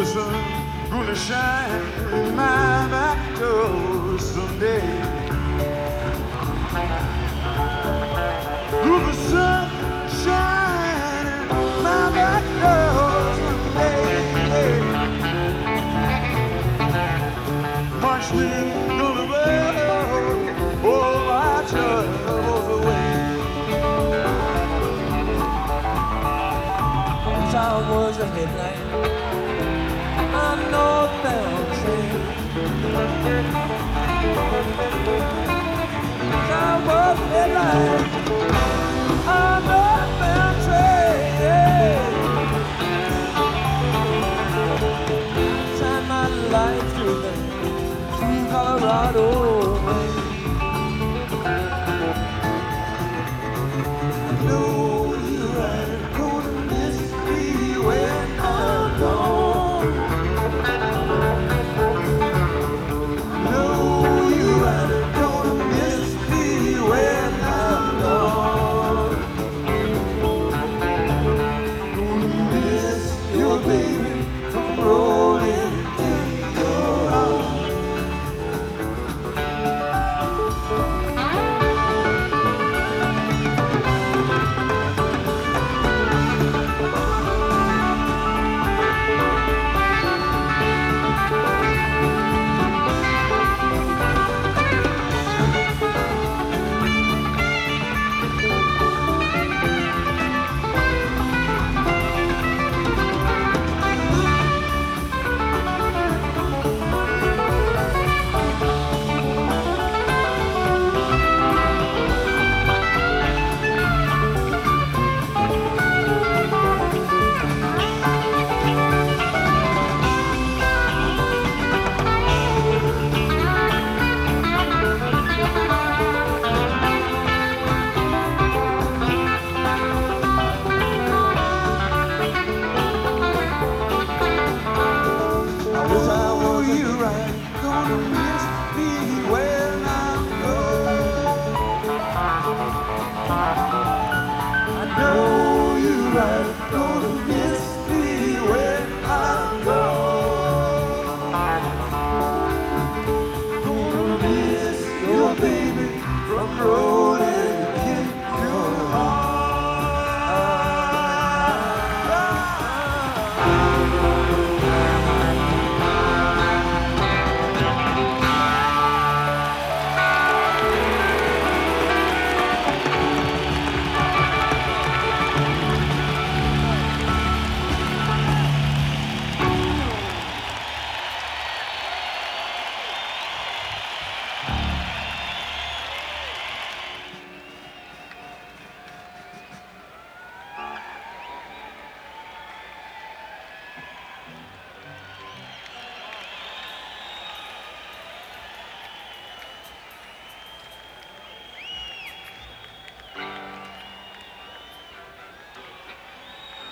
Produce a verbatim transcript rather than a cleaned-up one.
sun gonna shine in my back door someday. Will the sun shine in my back door someday? March me on the road, all my troubles away. I was a headlight on a northbound train. I was a headlight on a northbound train. Shine my light through the through Colorado rain. I know you ain't gonna miss me when I'm gone. No, you ain't gonna miss me when I'm gone. Gonna miss your baby from rolling in your arms. I know you're right, gonna miss